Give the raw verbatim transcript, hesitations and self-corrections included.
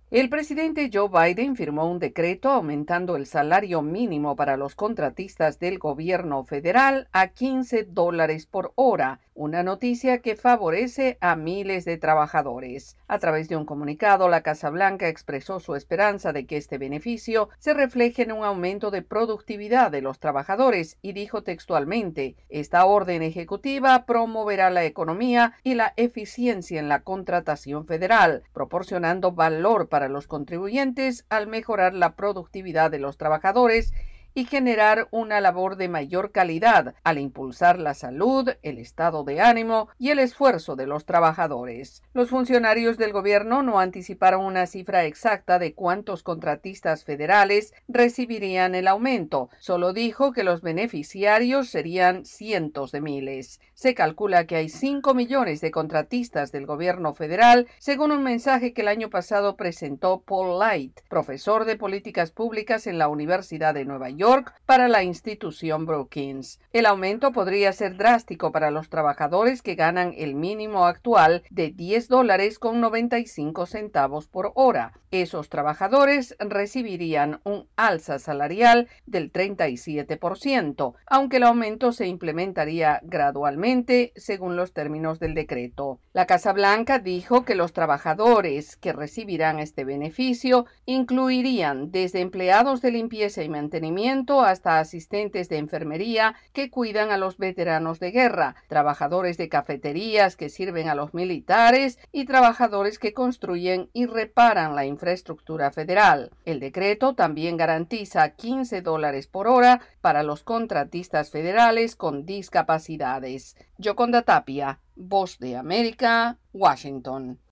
El presidente Joe Biden firmó un decreto aumentando el salario mínimo para los contratistas del gobierno federal a quince dólares por hora, una noticia que favorece a miles de trabajadores. A través de un comunicado, la Casa Blanca expresó su esperanza de que este beneficio se refleje en un aumento de productividad de los trabajadores y dijo textualmente: "Esta orden ejecutiva promoverá la economía y la eficiencia en la contratación federal, proporcionando valor para para los contribuyentes al mejorar la productividad de los trabajadores y generar una labor de mayor calidad al impulsar la salud, el estado de ánimo y el esfuerzo de los trabajadores". Los funcionarios del gobierno no anticiparon una cifra exacta de cuántos contratistas federales recibirían el aumento, solo dijo que los beneficiarios serían cientos de miles. Se calcula que hay cinco millones de contratistas del gobierno federal, según un mensaje que el año pasado presentó Paul Light, profesor de políticas públicas en la Universidad de Nueva York, para la institución Brookings. El aumento podría ser drástico para los trabajadores que ganan el mínimo actual de diez dólares con noventa y cinco centavos por hora. Esos trabajadores recibirían un alza salarial del treinta y siete por ciento, aunque el aumento se implementaría gradualmente según los términos del decreto. La Casa Blanca dijo que los trabajadores que recibirán este beneficio incluirían desde empleados de limpieza y mantenimiento hasta asistentes de enfermería que cuidan a los veteranos de guerra, trabajadores de cafeterías que sirven a los militares y trabajadores que construyen y reparan la infraestructura federal. El decreto también garantiza quince dólares por hora para los contratistas federales con discapacidades. Yoconda Tapia, Voz de América, Washington.